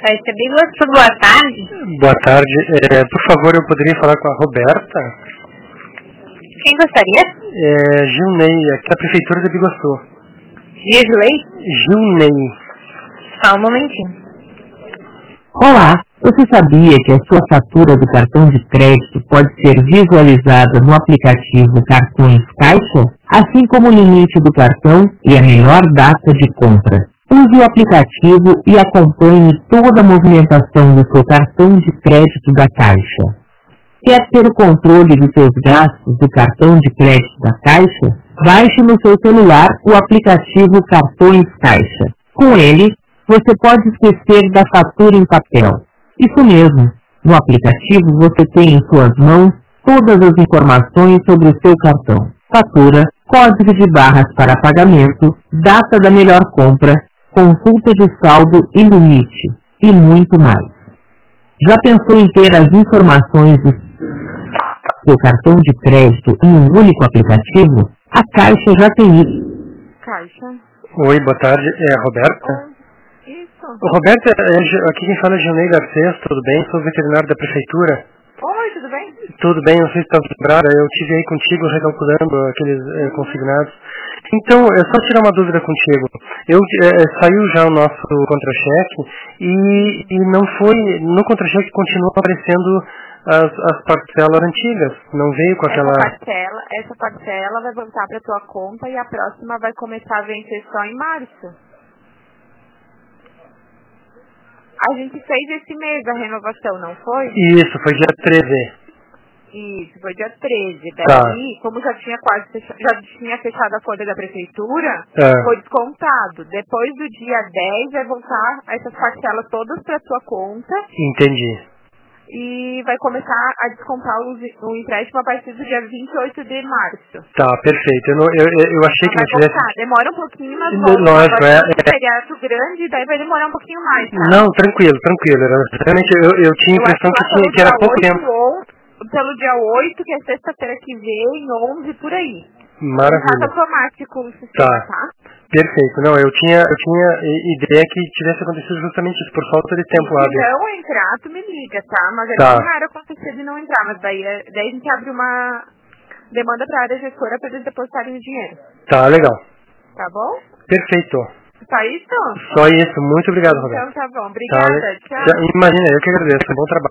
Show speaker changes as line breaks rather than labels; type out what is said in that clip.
Caixa Biguaçu, boa tarde.
Boa tarde. Por favor, eu poderia falar com a Roberta?
Quem gostaria?
Gilney, aqui da Prefeitura de Biguaçu.
Gisley?
Gilney.
Só um momentinho.
Olá, você sabia que a sua fatura do cartão de crédito pode ser visualizada no aplicativo Cartões Caixa, assim como o limite do cartão e a melhor data de compra? Use o aplicativo e acompanhe toda a movimentação do seu cartão de crédito da Caixa. Quer ter o controle dos seus gastos do cartão de crédito da Caixa? Baixe no seu celular o aplicativo Cartões Caixa. Com ele, você pode esquecer da fatura em papel. Isso mesmo, no aplicativo você tem em suas mãos todas as informações sobre o seu cartão. Fatura, código de barras para pagamento, data da melhor compra, consulta de saldo e limite, e muito mais. Já pensou em ter as informações do seu cartão de crédito em um único aplicativo? A Caixa já tem isso.
Caixa.
Oi, boa tarde. É a Roberta?
Isso.
Roberta, aqui quem fala é Gilney Garcês, tudo bem? Sou veterinário da Prefeitura.
Oi, tudo bem?
Tudo bem, não sei se está lembrada, eu estive aí contigo recalculando aqueles consignados. Então, é só tirar uma dúvida contigo. Saiu já o nosso contra-cheque e não foi, no contra-cheque continua aparecendo as parcelas antigas, não veio com aquela...
Essa parcela vai voltar para tua conta e a próxima vai começar a vencer só em março. A gente fez esse mês a renovação, não foi?
Isso, foi dia 13.
Isso, foi dia 13. Daí,
Tá.
como já tinha fechado a folha da prefeitura,
É.
foi descontado. Depois do dia 10 vai voltar essas parcelas todas para tua conta.
Entendi.
E vai começar a descontar o empréstimo a partir do dia 28 de março.
Tá, perfeito. Eu achei que não tivesse...
Voltar. Demora um pouquinho, mas
Lógico,
agora tem um feriado grande, daí vai demorar um pouquinho mais, tá?
Não, tranquilo. Realmente eu tinha a impressão que era pouco tempo.
Pelo dia 8, que é sexta-feira que vem, 11, por aí.
Maravilha.
Automático o sistema, tá?
Perfeito. Não, eu tinha ideia que tivesse acontecido justamente isso, por falta de tempo hábil.
Se não entrar, tu me liga, tá? Mas é
Tá.
bem raro acontecer de não entrar, mas daí a gente abre uma demanda pra área gestora pra eles depositarem o dinheiro.
Tá, legal.
Tá bom?
Perfeito.
Só isso?
Só isso. Muito obrigado, Roberto.
Então tá bom. Obrigada.
Tá.
Tchau.
Imagina, eu que agradeço. Bom trabalho.